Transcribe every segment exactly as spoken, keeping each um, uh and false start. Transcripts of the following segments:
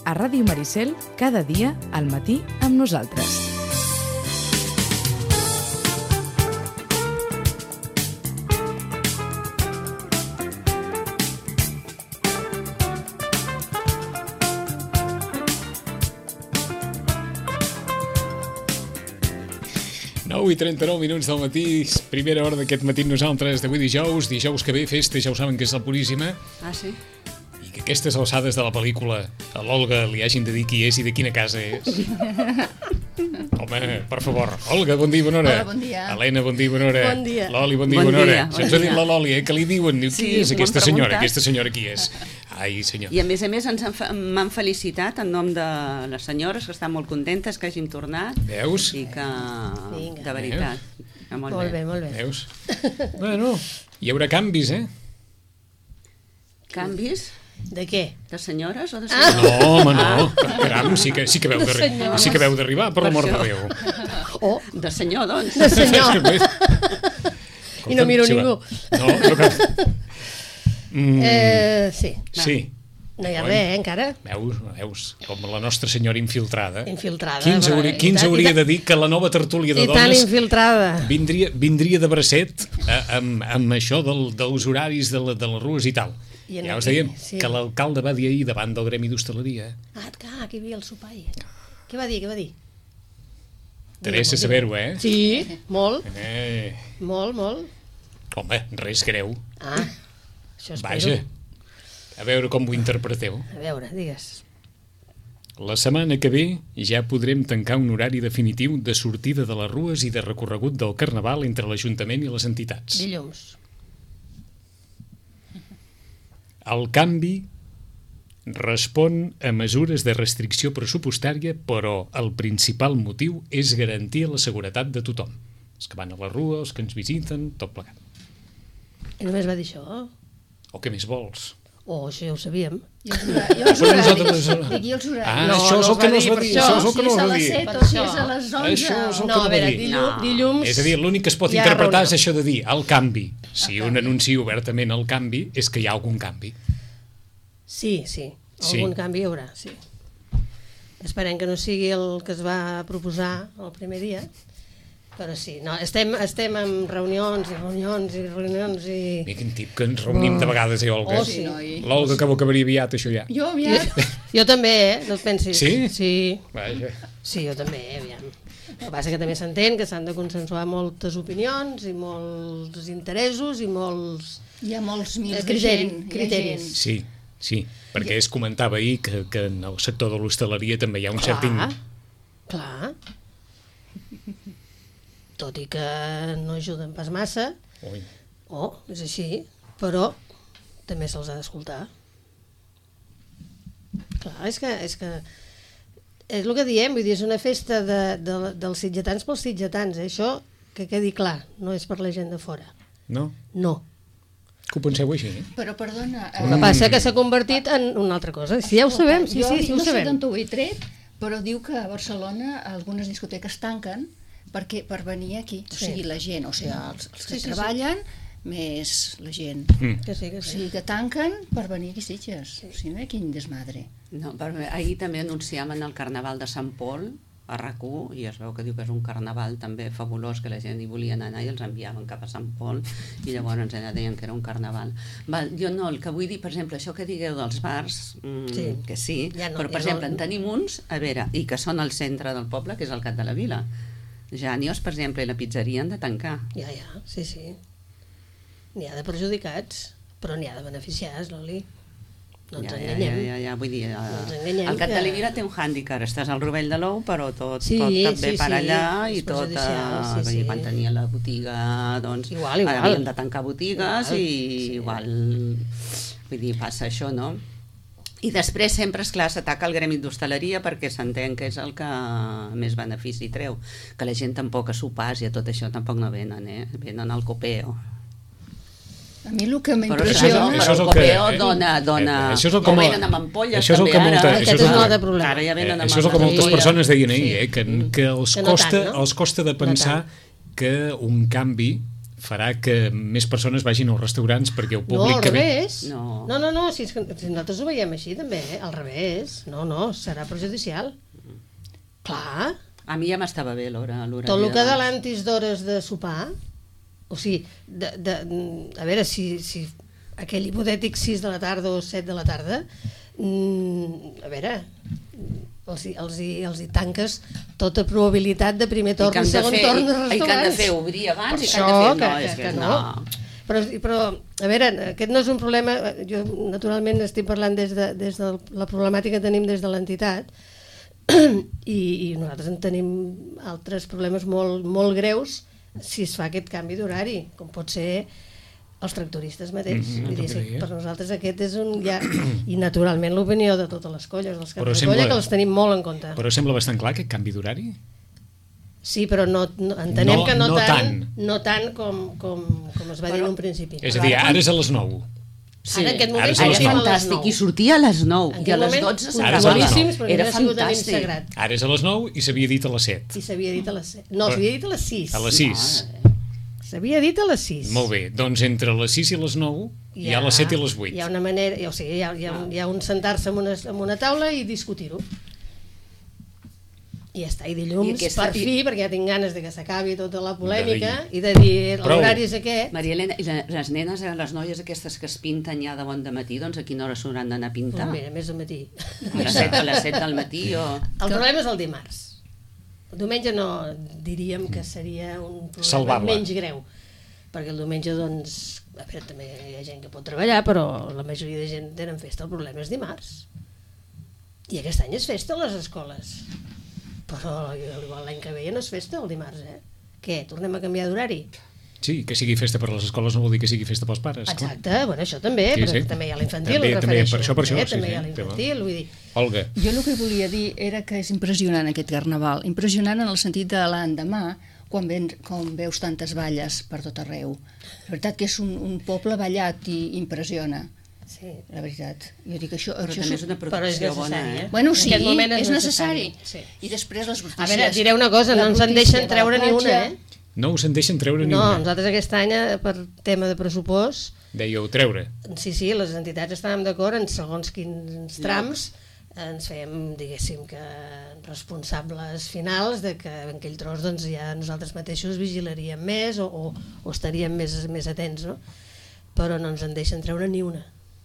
a Ràdio Maricel, cada dia al matí amb nosaltres. nou i trenta-nou minuts del matí, primera hora d'aquest matí nosaltres d'avui dijous, dijous que ve, festa, ja ho saben que és la Puríssima. Ah, sí? I que aquestes alçades de la pel·lícula a l'Olga li hagin de dir qui és i de quina casa és. Home, per favor. Olga, bon dia i bona hora. Hola, bon dia. Helena, bon dia i bona hora. Bon dia. Loli, bon dia i Bon bona hora. dia, bon Se'ns ha dit dia. la Loli, eh, que li diuen. Diu, qui Sí, és m'ho han aquesta senyora? preguntat. Aquesta senyora qui és? Ai, senyor. I a més a més ens han fe- m'han felicitat en nom de les senyores, que estan molt contentes que hàgim tornat. Veus? I que, Vinga. de veritat, que molt, Molt bé, molt bé. Veus? Bueno, hi haurà canvis, eh? Canvis De què? de senyores o de No, senyors? home, no. Caram, sí que, sí que veu d'arribar, senyores. sí que veu d'arribar, per l'amor de això. Déu. Oh, De senyor, doncs. de senyor. I no miro Sí, va. ningú. No, no cal. Mm, Eh, sí. sí. No hi ha Oi? res, eh, encara. Veus, veus, com la nostra senyora infiltrada. Infiltrada. Qui ens però- hauria, qui ens i tant- hauria i de dir que la nova tertúlia de I tan dones infiltrada. vindria, vindria de bracet eh, amb, amb això del, dels horaris de, la, de les rues i tal. I en Ja us aquí, dèiem sí. que l'alcalde va dir ahir davant del gremi d'hostaleria. Ah, clar, que hi havia el sopar. Què va dir, què va dir? Interessa saber-ho, eh? Sí, molt, Eh, molt, molt. home, res greu. Ah, això espero. Vaja, a veure com ho interpreteu. A veure, digues. La setmana que ve ja podrem tancar un horari definitiu de sortida de les rues i de recorregut del Carnaval entre l'Ajuntament i les entitats. Dilluns. El canvi respon a mesures de restricció pressupostària, però el principal motiu és garantir la seguretat de tothom. Els que van a la rua, els que ens visiten, tot plegat. I només va dir això? O què més vols? Oh, això ja ho sabíem. I els horaris. I els Però horaris. nosaltres- Dic, i els horaris. Ah, No, això és no el es que va no es dir va per dir. això. Això és el Si que no és es a va les dir. set Per o si això. és a les onze. Això és el No, que a no veure, va dir. dilluns... No. dilluns És a dir, l'únic que es pot Hi ha interpretar és reunió. això de dir el canvi. Si un anuncia obertament el canvi, és que hi ha algun canvi. Sí, sí, Sí. algun canvi hi haurà, sí. Esperem que no sigui el que es va proposar el primer dia, però sí, no, estem, estem en reunions i reunions i reunions i... Mira quin tip que ens reunim de vegades, eh, Olga? Oh, sí. L'Olga que ho acabaria aviat, això ja. Jo Jo, aviat. jo també, eh? No et pensis. Sí? Sí, Vaja. sí, jo també, aviam. El que passa que també s'entén que s'han de consensuar moltes opinions i molts interessos i molts... Hi ha molts mils de Criteri- gent. hi ha criteris. gent. Sí, sí, perquè es comentava ahir que, que en el sector de l'hostaleria també hi ha un cert... Clar, in- clar. Tot i que no ajuden pas massa, Ui. oh, és així, però també se'ls ha d'escoltar. Clar, és que, és que és el que diem, vull dir, és una festa de, de, dels sitgetans pels sitgetans, eh? Això que quedi clar, no és per la gent de fora. No? No. Que ho penseu així, eh? Però perdona... eh, El que passa que s'ha convertit en una altra cosa. Sí, ja ho sabem, sí, jo sí, sí, ho no sé sabem. d'on ho he tret, però diu que a Barcelona algunes discoteques tanquen perquè per venir aquí. O Sí. sigui, la gent, o sigui, els, els que Sí, sí, sí. treballen, més la gent. Mm. Que sí, que O sí. sigui, que tanquen per venir aquí a Sitges. O sigui, mira quin desmadre. No, però ahir també anunciaven el Carnaval de Sant Pol a RAC u i es veu que diu que és un carnaval també fabulós, que la gent hi volien anar i els enviaven cap a Sant Pol i llavors allà deien que era un carnaval. Val, jo no, el que vull dir, per exemple, això que digueu dels bars, mmm, Sí. que sí, Ja no, però per ja no- exemple en tenim uns, a veure, i que són al centre del poble, que és el Cat de la Vila. Janios, per exemple, i la pizzeria han de tancar. Ja, ja, sí, sí. N'hi ha de perjudicats, però n'hi ha de beneficiats, Loli. No ens ja, ja, enganyem. ja, ja, ja, vull dir, No ens eh, enganyem el Cat que- de la Vila té un hàndicap, estàs al Rovell de l'Ou, però tot, Sí, tot et ve sí, per sí, allà és i tot, eh, perjudicial, sí, vull dir, sí. quan tenia la botiga, doncs, Igual, igual. havien de tancar botigues Igual, i sí. igual, vull dir, passa això, no? I després sempre, esclar, s'ataca el gremi d'hostaleria perquè s'entén que és el que més benefici treu, que la gent tampoc a sopars i a tot això tampoc no venen, eh? Venen al copeo. A mi el que Però això, m'impressiona... això però és el el que- copeo eh, dona... dona eh, això és el o com a- venen amb ampolles això és el també que molta- ara. això Aquest és és el- un altre problema. Ara ja Eh, venen amb això és el que moltes ampolla. persones deien ahir, Sí. eh? que, que, els, Que no costa, tant, no? els costa de No pensar tant. que un canvi farà que més persones vagin als restaurants perquè el No, públic al que ve... revés. No. No, no, no, si, és que, si nosaltres ho veiem així també, eh? Al revés. No, no, serà perjudicial. Clar, A mi ja m'estava bé l'hora. l'horari tot el que de- adelantis d'hores de sopar, o sigui, de, de, a veure, si, si aquell hipotètic sis de la tarda o set de la tarda, mm, a veure, els, hi- els, hi- els hi tanques tota probabilitat de primer I torn que han i de segon fer, torn de i, i que han de restaurants. fer obrir abans Per i que han això, de fer... que, No, que, és que que no. no. Però, però, a veure, aquest no és un problema, jo naturalment estic parlant des de, des de la problemàtica que tenim des de l'entitat, i, i nosaltres en tenim altres problemes molt, molt greus si es fa aquest canvi d'horari, com pot ser els tractoristes mateix. Mhm, Vull dir, el que sí, deia. per nosaltres aquest és un... Ja, i naturalment l'opinió de totes les colles, dels Però caps de sembla- colla, que els tenim molt en compte. Però sembla bastant clar aquest canvi d'horari? Sí, però no, no, entenem No- que no, no tant, tant. no tant com, com, com es va dir Però- en un principi. És a dir, ara és a les nou. Sí. Ara en aquest moment Ara és a les Era nou. fantàstic, i sortia a les nou, En i a aquell les moment, dotze Ara és a les puntualíssims, nou. perquè Era havia sigut de fantàstic. sagrat. Ara és a les nou i s'havia dit a les set. I s'havia dit a les set. No, s'havia dit a les sis. A les sis. S'havia dit a les sis. Molt bé, doncs entre les sis i les nou hi ha les set i les vuit. Hi ha una manera, o sigui, hi ha, hi ha, un- hi ha un sentar-se en una, en una taula i discutir-ho. I ja està, i dilluns, I aquesta- per fi, perquè ja tinc ganes de que s'acabi tota la polèmica De dir- i de dir Prou. l'horari és aquest. Maria Helena, i la- les nenes, eh, les noies aquestes que es pinten ja de bon de matí, doncs a quina hora s'hauran d'anar a pintar? Doncs mira, més al matí. A les set, a les set del matí o... El problema és el dimarts. El diumenge no diríem que seria un problema Salvable. menys greu, perquè el diumenge, doncs, a veure, també hi ha gent que pot treballar, però la majoria de gent tenen festa. El problema és dimarts. I aquest any és festa a les escoles. Però igual l'any que ve ja no és festa el dimarts, eh? Què, tornem a canviar d'horari? Sí, que sigui festa per les escoles no vol dir que sigui festa pels pares. clar. Exacte, bueno, això també, Sí, però sí. també hi ha l'infantil, També- em també, refereixo. per això, per això, eh? sí, També sí, hi ha però- l'infantil, vull dir... Olga, Jo el que volia dir era que és impressionant aquest carnaval, impressionant en el sentit de l'endemà, quan, ven, quan veus tantes balles per tot arreu. La veritat que és un, un poble ballat i impressiona, Sí. la veritat. Jo dic això... Però això també és una Però és protecció bona, necessari, eh? eh? Bueno, En sí, aquest moment és és necessari. necessari, sí. I després les brutícies... A veure, et diré una cosa, la no ens en brutícia deixen de la treure ni una, platja. eh? no us en deixen treure ni No, una. nosaltres aquest any, eh, per tema de pressupost, Dèieu treure. sí, sí, les entitats estàvem d'acord en segons quins trams, ens fèiem, diguéssim, que responsables finals de que en aquell tros doncs, ja nosaltres mateixos vigilaríem més o, o, o estaríem més, més atents, no? Però no ens en deixen treure ni una.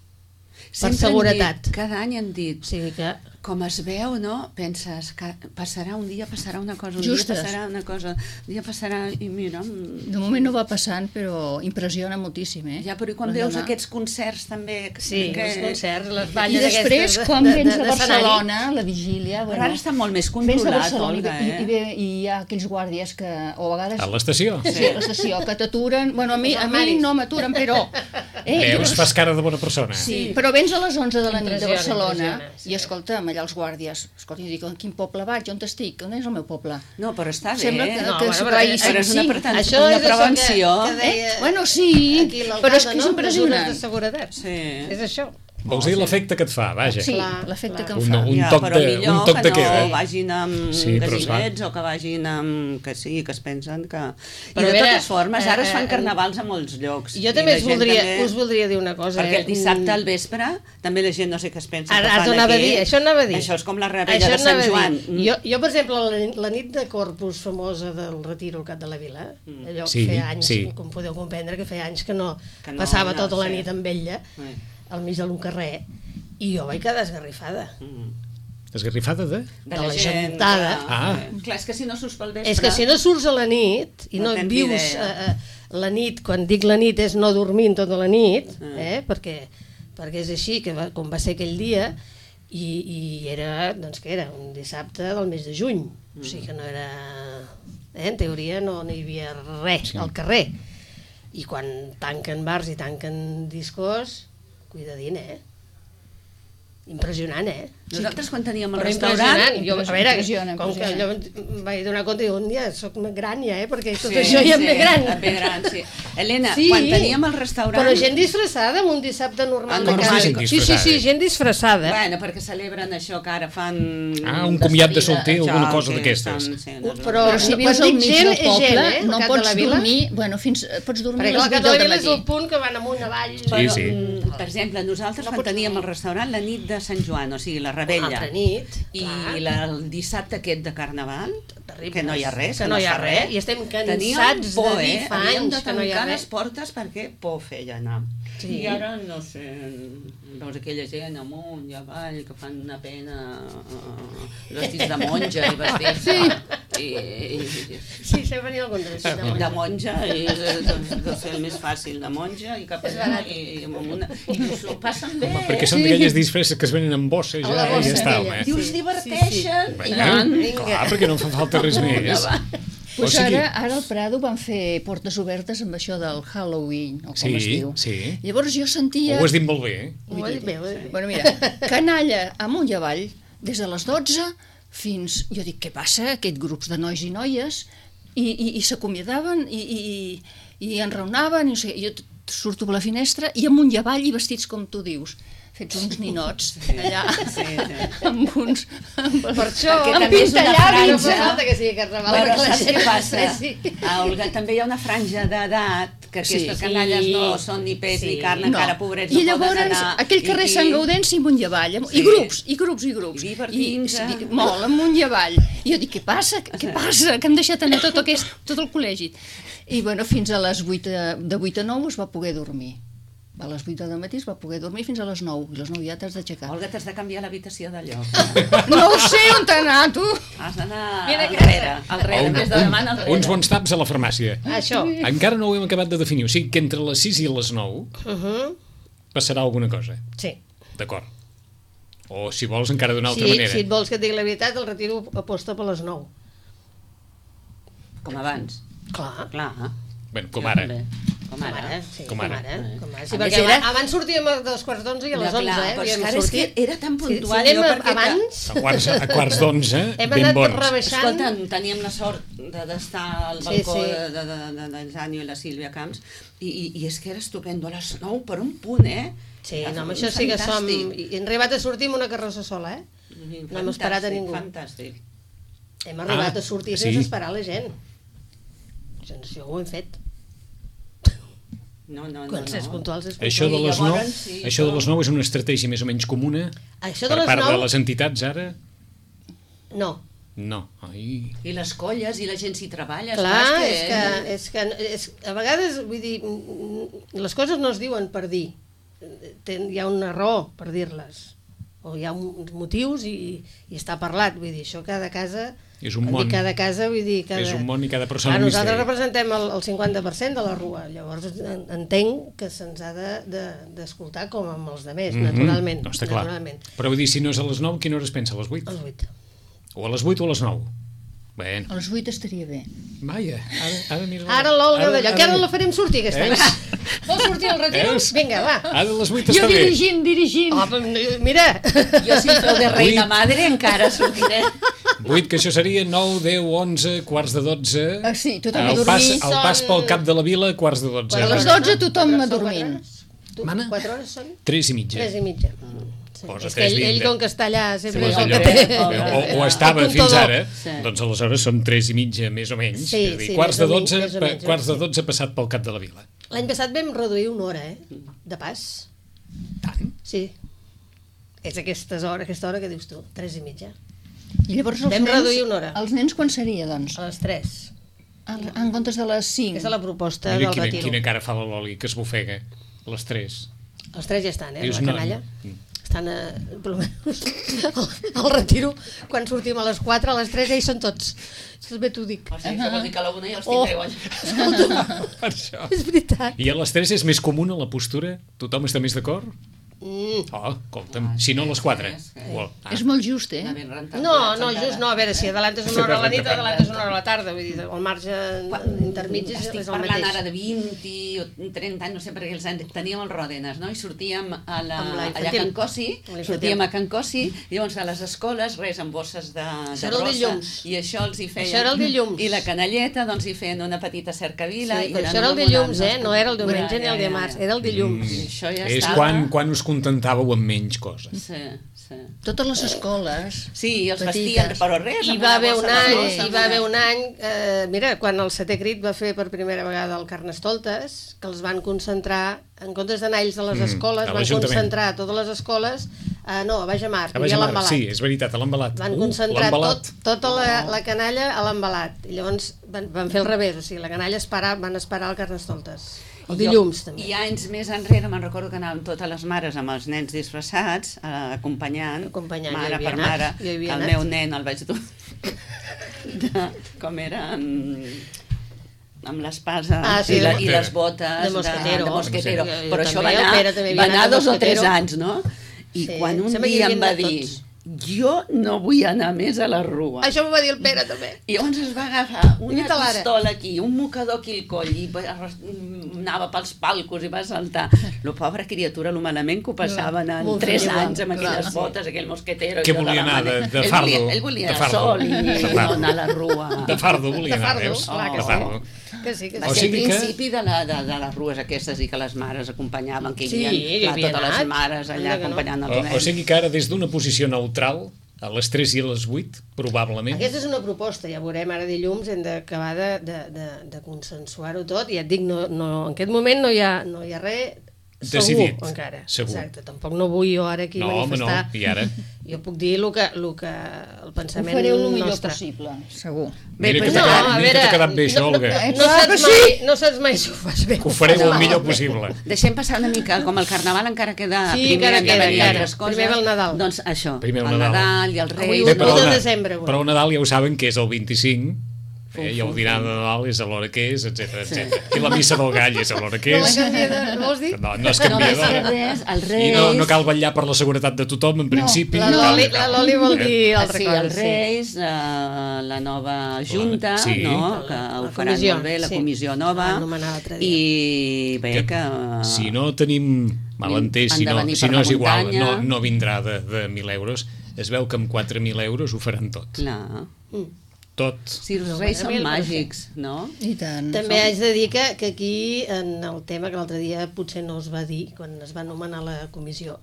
Per Sempre hem seguretat. Dit, cada any hem dit, O sigui que... com es veu, no? Penses que passarà un dia, passarà una cosa, un Justes. dia passarà una cosa, un dia passarà... I mira... mm, De moment no va passant, però impressiona moltíssim, eh? Ja, però i quan L'endemà. veus aquests concerts també... que- Sí, que... els concerts, les I balles després, aquestes quan de- vens de- a d'escenari. Barcelona, la vigília... Però ara està molt més vens a controlat, Barcelona Olga, i, eh? i, ve, i hi ha aquells guàrdies que, o a vegades... A l'estació? Sí, a l'estació, que t'aturen... Bueno, a mi, a mi no m'aturen, però... Eh, Veus, fas cara de bona persona. Sí, però vens a les onze de la nit de Impressiona, Barcelona impressiona, sí. i escolta'm, allà els guàrdies, escolta, jo dic, a quin poble vaig, on estic, on és el meu poble? No, però està bé. Sembla que, eh? No, que bueno, s'ho però vagi és- però és una sí. pretensió. Això una és això prevenció. que, que deia Eh? Bueno, sí, aquí l'alcalde, però és que és no? impressionant. Mesures de seguretat. Sí. És això. Vols dir l'efecte que et fa, vaja. Sí, Clar, l'efecte clar. que em Un, fa. un Ja, toc però de, millor un toc que de queda. no vagin amb Sí, però es va. gasillets o que vagin amb... que sí, que es pensen que... I Però de a veure, totes formes, ara es fan eh, eh, carnavals a molts llocs. Jo I també, la us gent voldria, també- us voldria dir una cosa. Perquè eh? el dissabte al vespre també la gent no sé què es pensa Ara, que ara fan anava a aquí. dir, això anava a dir. Això és com la rebella Això de Sant anava a Joan. dir. Jo, jo, per exemple, la, la nit de Corpus famosa del Retiro al Cap de la Vila, Mm. allò Sí, feia anys, sí. com podeu comprendre, que feia anys que no, Que no, passava no, tota la sí. nit amb ella, Sí. al mig d'un carrer, i jo vaig quedar esgarrifada. Mm. Esgarrifada de? De, la gent gentada. que- Ah. eh, Clar, és que si no surts pel vespre... És que si no surts a la nit i No no, tens vius idea. eh, eh, la nit, quan dic la nit és no dormint tota la nit, Mm. eh, perquè, perquè és així, que va, com va ser aquell dia, i, i era, doncs que era un dissabte del mes de juny, o sigui que no era... Eh, en teoria no, no hi havia res Sí. al carrer. I quan tanquen bars i tanquen discos, cuidadín, eh? Impressionant, eh? Nosaltres quan teníem el Però restaurant... impressionant. Jo, a veure, Impressiona, com que impressiona. allò em vaig donar compte, dic, un dia soc gran ja, eh? Perquè tot Sí, això ja em sí, ve gran. em ve gran, sí. Helena, Sí, quan teníem el restaurant... Però gent disfressada amb un dissabte normal Ah, de com casa. gent Sí, sí, disfressada. sí, gent disfressada. Bueno, perquè celebren això que ara fan... Ah, un comiat de solter, Això, alguna cosa sí, d'aquestes. són- sí, Però- però... Però si quan vius al dic mig gent, del és poble, gent, eh? no Al Cap de pots la Vila. dormir... Bueno, fins, pots dormir Perquè a clar, les el vuit Cap de la del Vila és el matí. punt que van amunt avall. Sí, sí. mm, per exemple, nosaltres quan teníem el restaurant la nit de Sant Joan, o sigui, la Rebella, Altra nit, i clar. la, el dissabte aquest de Carnaval, Terribles. que no hi ha res, Que no es hi ha fa res, i estem teníem cansats por, de dir eh? fa Havíem de anys que no hi ha tancar res. les portes perquè por feia anar. Sí. I ara, no sé, veus aquella gent amunt i avall que fan una pena eh, vestits de monja i vestits sí. i, i, i, Sí, sempre n'hi ha algun de de, de monja i doncs, deu ser el més fàcil, de monja i cap allà i, i, amb una, i s'ho passen bé. Home, perquè són d'aquelles disfresses que es venen amb bossa ja, A la bossa i ja està, aquella. home. Dius, diverteixen Bé, i van. clar, perquè no fa falta res més. Pues O sigui- ara, ara al Prado van fer portes obertes amb això del Halloween, o com Sí, es diu. sí. Llavors jo sentia... Ho has dit molt bé, eh? Ho he dit bé, ho he dit bé. Bueno, mira, canalla amunt i avall, des de les dotze fins... Jo dic, què passa? Aquest grups de nois i noies, i, i, i s'acomiadaven, i, i, i enraonaven, i no sé, jo t- surto per la finestra, i amunt i avall, i vestits com tu dius, fets uns ninots, allà, Sí, sí. amb uns... Amb, Per això, Perquè amb també és una pintallavis, no franja. fa falta que sigui carnaval. Però perquè la saps què gent- passa? Sí. A Olga també hi ha una franja d'edat que Sí. aquestes canalles no són ni peix Sí. ni carn, No. encara pobrets I no llavors, poden anar. aquell carrer i- Sant Gaudenci amunt i avall, amb- Sí. i grups, i grups, i grups. I divertint-se. I, sí, molt, amunt i avall. I jo dic, què passa? Què passa? Que hem deixat anar tot, aquest, tot el col·legi. I bueno, fins a les vuit, de, de vuit a nou es va poder dormir. A les vuit del matí es va poder dormir fins a les nou, i a les nou ja t'has d'aixecar. Olga, t'has de canviar l'habitació de lloc. No ho sé on t'ha anat, tu! Has d'anar Mira al que- rere, al rere, Un, en vez de demana al un, rere. uns bons taps a la farmàcia. Això. Encara no ho hem acabat de definir, o sigui que entre les sis i les nou Uh -huh. passarà alguna cosa, Sí. d'acord? O si vols encara d'una altra Sí, manera. si et vols que et digui la veritat, el retiro aposta per les nou. Com abans. Clar. Clar. Bueno, com Jo ara. també. Com Com ara. ara, sí, Com com ara. ara. Com ara. Sí, A perquè més, era- abans, abans sortíem a dos quarts d'onze i a les Ja, onze, clar, eh? però és Havíem que ara és sortit. que era tan puntual, Si, si anem jo, perquè abans, A quarts, a quarts d'onze, hem ben anat bons. rebaixant. Escolta, teníem la sort de- d'estar al Sí, balcó sí. de, de, de, de, de Janio i la Sílvia Camps i, i, i és que era estupendo a les nou per un punt, eh? Sí, Era no, amb això sí que som... fantàstic. I hem arribat a sortir amb una carrossa sola, eh? No hem esperat a ningú. Fantàstic. Hem arribat Ah, a sortir sí. sense esperar la gent. Això ho hem fet. No, no, no. Quan s'és no. puntuals és Això de puntual. les I nou, llavors, sí, això de però- les nou és una estratègia més o menys comuna Això de per les part de nou... les entitats ara? No. No. Ai. I les colles i la gent s'hi treballa. Clar, esclar, és que, és que és, a vegades, vull dir, mm, les coses no es diuen per dir. Ten, hi ha una raó per dir-les. O hi ha uns motius i, i està parlat. Vull dir, això cada casa... És un quan món. dic cada casa, vull dir... Cada... És un món i cada persona Clar, un nosaltres misteri. representem el, el cinquanta per cent de la rua, llavors en- entenc que se'ns ha d'escoltar de, de, com amb els altres, Mhm. naturalment. No, està clar. naturalment. Però vull dir, si no és a les nou, quina hora es pensa? A les vuit? A les vuit. O a les vuit o a les nou? Bé, A les vuit estaria bé. vaja, ara, ara mira... Ara l'Olga d'allò, que ara la farem sortir aquest any. Veus? Vols sortir al retiro? Veus? Vinga, va. Ara a les vuit Jo està bé. dirigint, dirigint. Oh, però, mira, Jo si em feu de reina Vuit. madre encara sortiré. vuit, que això seria nou, deu, onze, quarts de dotze... Ah, sí, tothom a el dormir. pas, el pas Són- pel cap de la vila, quarts de dotze. A les dotze tothom dormint. Tu, Mana? quatre hores són? Tres i mitja. Tres i mitja. Sí. Posa És que tres ell, ell, vinga. com que està allà, sempre Pues és el allò, que té. o, o estava El fins comptador. ara, Sí. doncs aleshores són tres i mitja, més o menys. Sí, és a dir, sí, quarts més de o menys, dotze, més o pa- menys, quarts de sí. dotze passat pel cap de la vila. L'any passat vam reduir una hora, eh? De pas. Tant? Sí. És aquestes hores, aquesta hora que dius tu, tres i mitja. I llavors els Vam nens, reduir una hora. Els nens quan seria, doncs? A les tres. En, en comptes de les cinc. Aquesta és la proposta Mira del quina, retiro. quina cara fa la Loli, que es bofega. Les tres. A les tres ja estan, eh? És La una- canalla. Estan a... Per almenys, al, al retiro, quan sortim a les quatre, a les tres ja hi són tots. Això bé t'ho dic. O sigui, això vol dir que a la una ja els Oh. tindreu allà. Per això. És veritat. I a les tres és més comuna la postura? Tothom està més d'acord? Mm. Oh, escolta'm, si no a les quatre. Well, ah. És molt just, eh? No, no, just no, a veure, si adelantes una hora a la nit, adelantes una hora a la tarda, vull dir, el marge intermig és Estic el parlant mateix. ara de vint o trenta anys, no sé, perquè els anys teníem el Ròdenes, no? I sortíem a la, Amb la allà a infantil. Can Cossi, Amb la infantil. sortíem a Can Cossi, i llavors a les escoles, res, amb bosses de, Això de era el rosa, dilluns. i això els hi feien... Això era el dilluns. I la canalleta, doncs, hi feien una petita cercavila. Sí, i però eren això era el molt dilluns, moderns, eh? No era el diumenge Ja, ni el ja, ja, dimarts, ja. era el dilluns. I això ja És estava... quan, quan us contentàveu amb menys coses. Sí, sí. Totes les escoles... Sí, i els petites. vestien, però res, I amb va una haver un bossa de any, rosa, hi va haver un any, eh, mira, quan el Setè Crit va fer per primera vegada el Carnestoltes, que els van concentrar, en comptes d'anar ells a les Mm, escoles, a van l'Ajuntament. concentrar totes les escoles, eh, no, a Baix Amar, A hi havia Baix Amar, l'embalat. sí, és veritat, a l'embalat. Van Uh, concentrar l'embalat. tot, tota la, la canalla a l'embalat. I llavors van, van fer el revés, o sigui, la canalla esperar, van esperar el Carnestoltes. El dilluns, també. I anys més enrere me'n recordo que anàvem totes les mares amb els nens disfressats, eh, acompanyant, Acompanyant, jo mare hi havia per anat, mare. jo hi havia El anat. meu nen el vaig dur de, com era... amb, amb l'espasa Ah, sí, i, la, de- i les botes de mosquetero. de, de mosquetero. Jo- jo Però això va també, el anar, Pere també havia va anat anar de dos o tres mosquetero. anys, no? I Sí, quan un sembla que hi dia em havien va anat dir tots. jo no vull anar més a la rua. Això m'ho va dir el Pere, també. I llavors es va agafar una Imita l'ara. pistola aquí, un mocador aquí al coll, i va- anava pels palcos i va saltar. La pobra criatura, lo malament que ho passaven en Molt tres igual, anys amb clar, aquelles sí. botes, aquell mosquetero... Què i tota volia la anar, de- mane- de ell fardo? Volia, ell volia De fardo. sol i De no fardo. anar a la rua. De fardo volia De anar, fardo, veus? clar que De sí. fardo. Que sí, que Va O ser el sigui que- principi de, la, de, de les rues aquestes i que les mares acompanyaven, que hi Sí, havia, hi clar, havia totes anat. les mares allà Anda que no. acompanyant els O, nens. o sigui que ara, des d'una posició neutral, a les tres i a les vuit, probablement... Aquesta és una proposta, ja veurem ara dilluns, hem d'acabar de, de, de, de consensuar-ho tot, i ja et dic, no, no, en aquest moment no hi ha, no hi ha res segur, Decidit, encara. segur. Exacte, tampoc no vull jo ara aquí No, home, no, manifestar. i ara? Jo puc dir el que, el que el Ho pensament fareu el millor nostre. possible, segur. Bé, Mira però que no, t'ha a quedat- mira que veure, t'ha quedat bé, això, no, Olga. No, no, saps mai, no saps mai si ho fas bé. Que ho fareu el No. millor possible. Deixem passar una mica, com el Carnaval encara queda Sí, primer, encara han de queda, venir encara. altres coses. Primer ve el Nadal. Doncs això, Primer el el Nadal. Nadal i els Avui Reis. Bé, no? però- el de Na- desembre, avui. però el Nadal ja ho saben que és el vint-i-cinc, eh, i el Fum, dinar de Nadal és a l'hora que és, etcètera, etcètera. I la missa del gall és a l'hora que No és. la canvia de... Vols dir? No, no es No, canvia més que d'hora. res, els I Reis... no, no cal vetllar per la seguretat de tothom, en principi. La i tal, Loli, i tal. la Loli vol dir el Ah, sí, record. els Reis, eh, la nova Junta, Sí. no? que La ho faran comissió, molt bé, la sí. comissió La nova, van anomenar l'altre dia. i bé, que... Si no tenim malentès, Han si de no, venir si per no la és igual, muntanya. no, no vindrà de, de mil euros. Es veu que amb quatre mil euros ho faran tot. Clar. Tot. Si els No, Reis quatre mil, són per màgics, no? I tant. També haig de dir que, que aquí, en el tema que l'altre dia potser no es va dir, quan es va anomenar la comissió,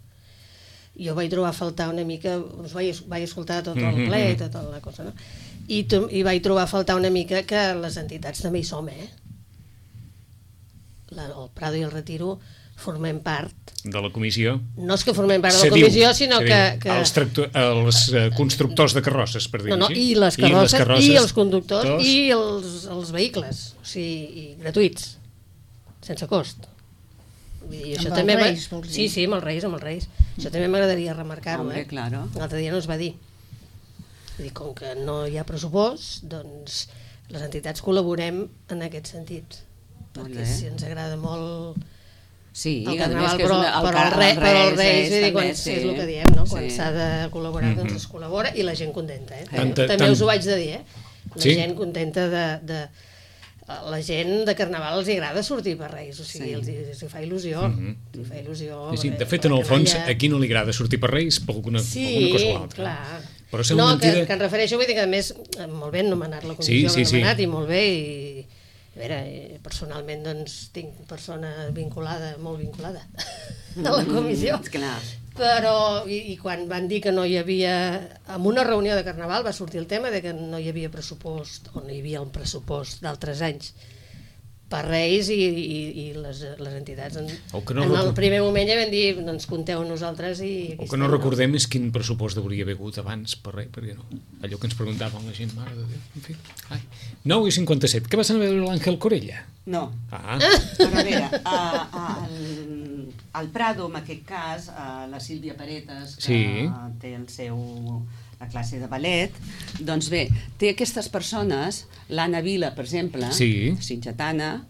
jo vaig trobar a faltar una mica, us vaig, vaig escoltar tot el ple i tota la cosa, no? I, to, I vaig trobar a faltar una mica que les entitats també hi som, eh? La, el Prado i el Retiro formem part, De la comissió. no és que formem part de Se la diu, comissió, sinó se que... diu. que... Els, tracto, els eh, constructors de carrosses, per dir-ho No, no, així. i les carrosses, i, els conductors, tots. i els, els vehicles, o sigui, i gratuïts, sense cost. Vull dir, això Amb els també m'a- Reis, vols dir? Sí, sí, amb els Reis, amb els Reis. Això també m'agradaria remarcar-ho, Hombre, eh? claro. L'altre dia no es va dir. Vull dir, com que no hi ha pressupost, doncs les entitats col·laborem en aquest sentit. Molt Perquè bé. si ens agrada molt Sí, el a més carnaval, que és però, una- el però, car- el re, els però els Reis, Reis, vull dir, també, quan, sí. és el que diem, no? Quan Sí. s'ha de col·laborar, doncs es col·labora i la gent contenta, eh? Tant- També tant- us ho vaig de dir, eh? La Sí. gent contenta de, de... La gent de Carnaval els agrada sortir per Reis, o sigui, Sí. els, hi- els hi fa il·lusió, els hi fa il·lusió. Sí, sí, de perquè fet, en la el fons, canalla- a qui no li agrada sortir per Reis per alguna, Sí, alguna cosa o altra. clar. Però sembla no, mentida... que, que em refereixo, vull dir que a més, eh, molt ben nomenat la Sí, comissió, sí, l'ha sí. nomenat i molt bé, i a veure, eh, personalment doncs tinc persona vinculada, molt vinculada a la comissió, Mm, clar. però i, i quan van dir que no hi havia, en una reunió de Carnaval va sortir el tema de que no hi havia pressupost, o no hi havia un pressupost d'altres anys per Reis, i, i, i les, les entitats en, O que no en el record- primer moment ja vam dir doncs compteu amb nosaltres i O aquí que no estem, recordem és quin pressupost hauria haver hagut abans per res, perquè no. Allò que ens preguntaven la gent, mare de Déu, en fi. Ai. nou i cinquanta-set. Què vas anar a veure l'Àngel Corella? No. Ah, Però a veure, a, a, al, al Prado, en aquest cas, a la Sílvia Paretes, que Sí. té el seu, la classe de ballet, doncs bé, té aquestes persones, l'Anna Vila, per exemple, Sí. sitgetana,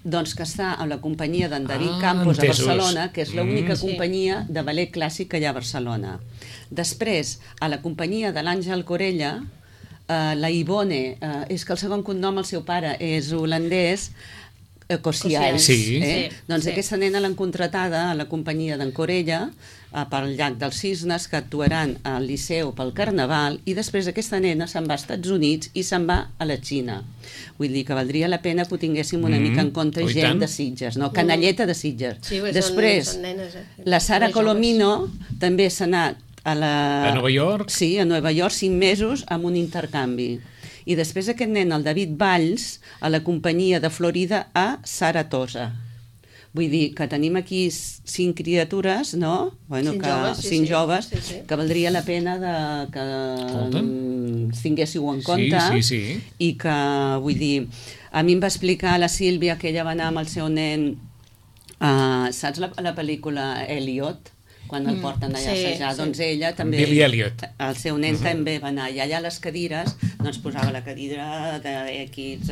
Doncs que està a la companyia d'en David Ah, Campos a entesos. Barcelona, que és l'única Mm. Sí. companyia de ballet clàssic que hi ha a Barcelona. Després, a la companyia de l'Àngel Corella, eh, la Ivone, eh, és que el segon cognom, el seu pare, és holandès, eh, Kosiaes, Sí. eh? Sí, Doncs sí. aquesta nena l'han contratada a la companyia d'en Corella, eh, pel llac dels Cisnes, que actuaran al Liceu pel Carnaval, i després aquesta nena se'n va als Estats Units i se'n va a la Xina. Vull dir que valdria la pena que ho tinguéssim una Mm, mica en compte, oh, i gent tant. de Sitges, no? Canalleta de Sitges. Sí, bé, després, són, són nenes, eh? la Sara Molt joves. Colomino també s'ha anat a la... A Nova York? Sí, a Nova York, cinc mesos amb un intercanvi. I després aquest nen, el David Valls, a la companyia de Florida a Saratoga. Vull dir que tenim aquí cinc criatures, no? Bueno, Cinc que, joves, sí, cinc sí. joves, Sí, sí. que valdria la pena de, que Escolta'm. mm, tinguéssiu en Sí, compte. sí, sí. I que, vull dir, a mi em va explicar la Sílvia que ella va anar amb el seu nen, uh, saps la, la pel·lícula Elliot? Quan el porten allà Sí, a assajar, sí. doncs ella també... Billy Elliot. El seu nen també va anar, i allà a les cadires doncs posava la cadira d'X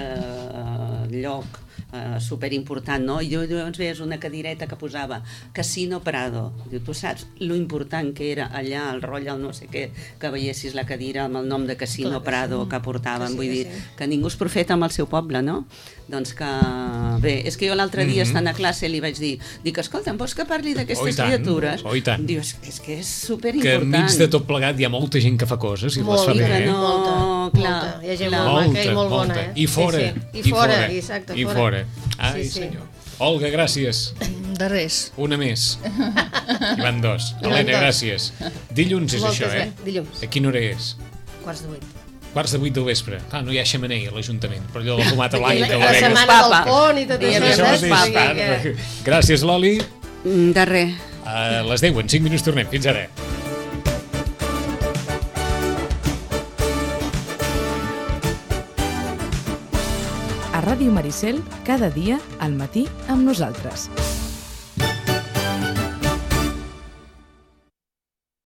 eh, lloc eh, superimportant, no? I llavors veies una cadireta que posava Casino Prado. Diu, tu saps lo important que era allà el Royal no sé què, que veiessis la cadira amb el nom de Casino Clar que Prado sí. que portaven, Que sí, vull que dir, sí. que ningú és profeta amb el seu poble, no? Doncs que... Bé, és que jo l'altre dia, estant a classe, li vaig dir, dic, escolta, em vols que parli Oh, i d'aquestes tant, criatures? oh, i tant. Diu, és, és que és Que superimportant. enmig de tot plegat hi ha molta gent que fa coses i les Molt, fa i bé. que eh? no, molta, clar, molta. Hi ha gent clar. molt maca i Molta, molt bona, molta. eh? I fora. Sí, sí. I, fora, exacte, I fora. fora. Ai, Sí, sí. senyor. Olga, gràcies. De res. Una més. Hi van dos. Hi van Helena, dos. gràcies. Dilluns és Moltes això, eh? gràcies. Dilluns. A quina hora és? Quarts de vuit. Quarts de vuit del vespre. Ah, no hi ha xemeneia a l'Ajuntament, però allò de la tomata I blanca. la, que la veig. setmana papa. del pont i tot I això. amb Això les mateix, saps? papas. clar. Que- Gràcies, Loli. Mm, De res. A les deu, en cinc minuts tornem. Fins ara. A Ràdio Maricel, cada dia al matí amb nosaltres.